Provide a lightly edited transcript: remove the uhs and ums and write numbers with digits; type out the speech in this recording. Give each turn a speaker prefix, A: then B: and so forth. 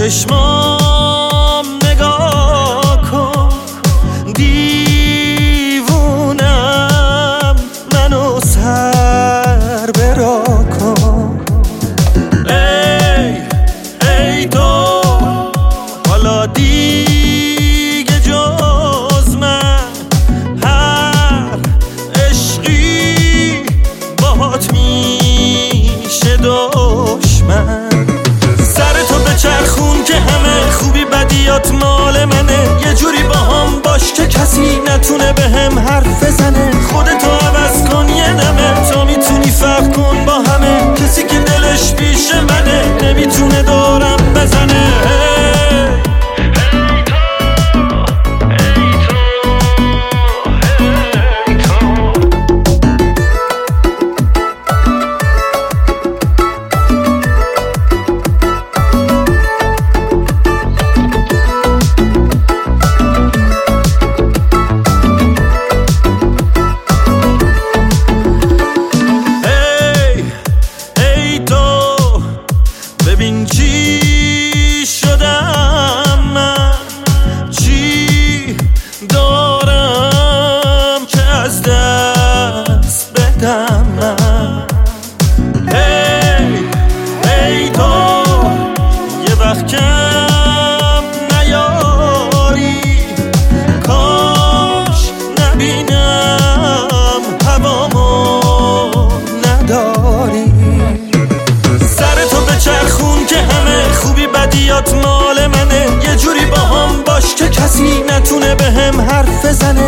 A: چشمام نگاه کن، دیوونم منو سر برا کن. ای تو حالا دیگه جز من هر عشقی باهات میشه دشمن. سرتو بچرخون که همه خوبی بدیات مال منه، یه جوری با هم باش که کسی نتونه به هم حرف بزنه. خودتو عوض کن یه دمه، تو میتونی فرق کن با همه. کسی که دلش پیش منه نمیتونه دورم بزنه. ببین چی شدم من، چی دارم که از دست بدم من. ای تو یه وقت کم نیاری، کاش نبینم هوامو نداری. چرخون که همه خوبی بدیات مال منه، یه جوری با هم باش که کسی نتونه به هم حرف بزنه.